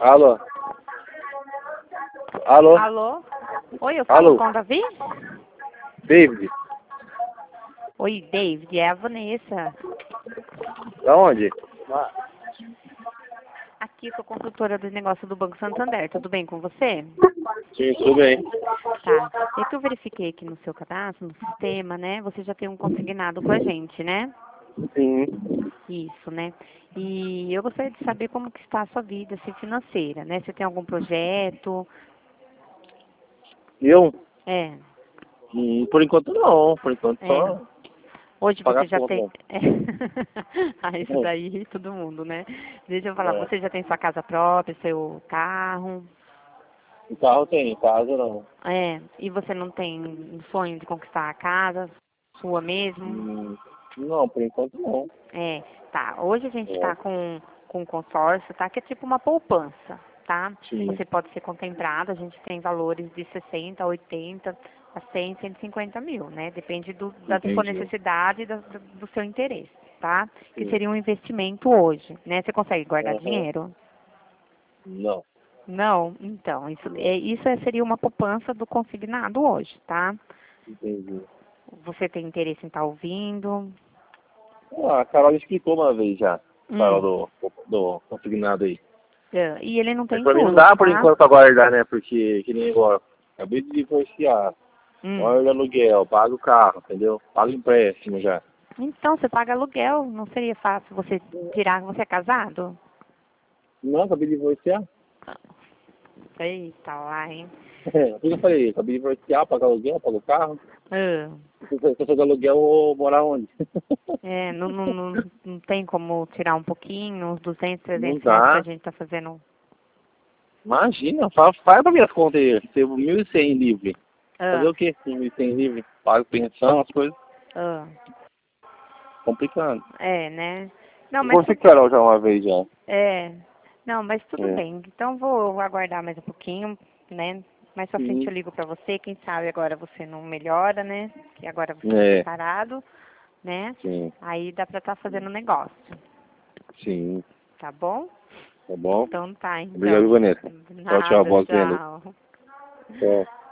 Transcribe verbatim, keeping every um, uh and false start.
Alô? Alô? Alô? Oi, eu falo Alô? com o Davi? David? Oi, David, é a Vanessa. Da onde? Aqui, sou consultora dos negócios do Banco Santander. Tudo bem com você? Sim, tudo bem. Tá. É que eu verifiquei aqui no seu cadastro, no sistema, né? Você já tem um consignado com a gente, né? Sim. Isso, né? E eu gostaria de saber como que está a sua vida assim, financeira, né? Você tem algum projeto? Eu? É, Hum, por enquanto não. Por enquanto é. só Hoje você pagar já conta. tem. Né? É. Ah, isso Hum, daí todo mundo, né? Deixa eu falar, É. você já tem sua casa própria, seu carro? O carro tem, casa não. É. E você não tem um sonho de conquistar a casa sua mesmo? Hum, não, por enquanto não. É, tá. Hoje a gente É. está com, com um consórcio, tá? Que é tipo uma poupança, tá? Sim. Você pode ser contemplado, a gente tem valores de sessenta, oitenta, a cem, cento e cinquenta mil, né? Depende do, da sua Entendi. necessidade e da- do, do seu interesse, tá? Que Sim. seria um investimento hoje, né? Você consegue guardar Aham. dinheiro? Não. Não? Então, isso, Não. é, isso é- seria uma poupança do consignado hoje, tá? Entendi. Você tem interesse em estar ouvindo? Ah, a Carol explicou uma vez já. Carol Hum. do, do consignado aí. É, e ele não Mas tem pra mim não juros, dá por tá? enquanto pra guardar, né? Porque, que nem agora, acabei de divorciar, Hum. moro de aluguel, pago o carro, entendeu? Pago empréstimo já. Então, você paga aluguel, não seria fácil você tirar, você é casado? Não, acabei de divorciar. Eita lá, hein? É, o que eu falei? Acabei de divorciar, pago aluguel, pago o carro. Ah, Se eu for de aluguel, eu vou morar onde? é, não, não, não, não tem como tirar um pouquinho, uns duzentos, Não trezentos reais que a dá. gente tá fazendo. Imagina, faz, faz pra minhas contas aí, ter mil e cem livre. Fazer Ah, o quê com mil e cem livre? Pago pensão, as coisas. ah, Complicado. é, né? Não, Eu mas conversei tudo, com a Carol já uma vez já. é, não, mas tudo É. bem. Então, vou aguardar mais um pouquinho, né? Mais pra frente Sim. eu ligo pra você, quem sabe agora você não melhora, né? Que agora você tá É. separado, né? Sim. Aí dá pra estar fazendo negócio, Sim. tá bom? Tá bom? Então tá, Obrigado, então. Vanessa. Tchau, tchau. Nada, Boas vendas. tchau. Tchau.